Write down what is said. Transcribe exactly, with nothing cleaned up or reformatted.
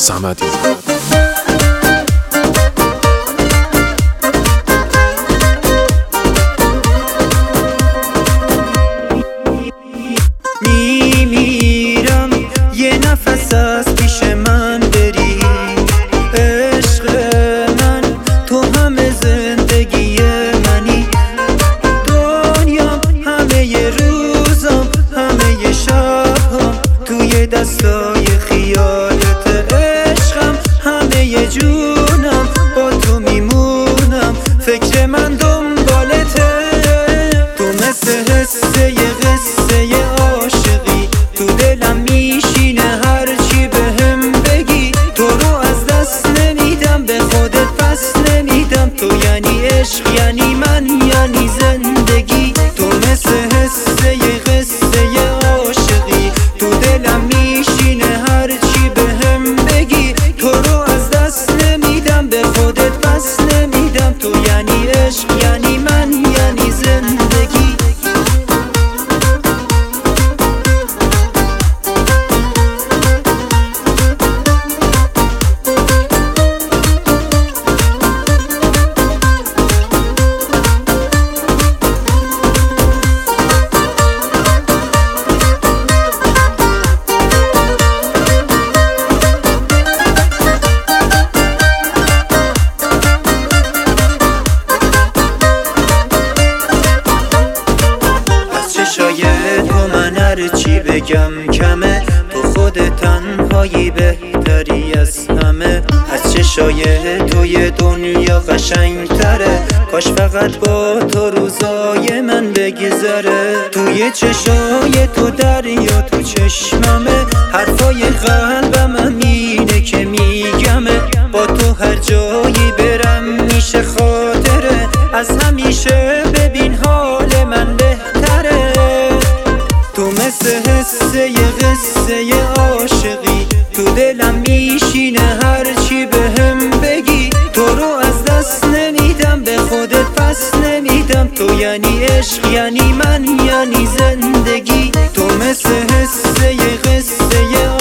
صمدی. میمیرم یه نفس از پیش من بری، عشق من تو همه زندگی منی، دنیام همه ی روزام همه ی شبام توی دستای خیالت، عشقم همه ی جونم با تو میمونم، فکر من دنبالته، تو مثل حسه ی قصه ی عاشقی، تو دلم میشینه هرچی بهم بگی، تو رو از دست نمیدم به خودت پس نمیدم، تو یعنی عشق یعنی من یعنی زندگی، تو مثل حسه ی قصه ی عاشقی، تو دلم میشینه هرچی بهم بگی، تو رو از دست نمیدم به خودت پس نمیدم، تو یعنی عشق یعنی من یعنی زندگی. شاید تو من هرچی بگم کمه، تو خود تنهایی بهتری از همه، از چشای توی دنیا قشنگ تره، کاش فقط با تو روزای من بگذره، توی چشای تو دریا تو چشممه، حرفای قلبم همینه که میگمه، با تو هر جایی برم میشه خاطره، از همیشه ببین حال من بهتره، تو مثل حسه ی قصه ی عاشقی، تو دلم میشینه هرچی بهم بگی، تو رو از دست نمیدم به خودت پس نمیدم، تو یعنی عشق یعنی من یعنی زندگی، تو مثل حسه ی قصه ی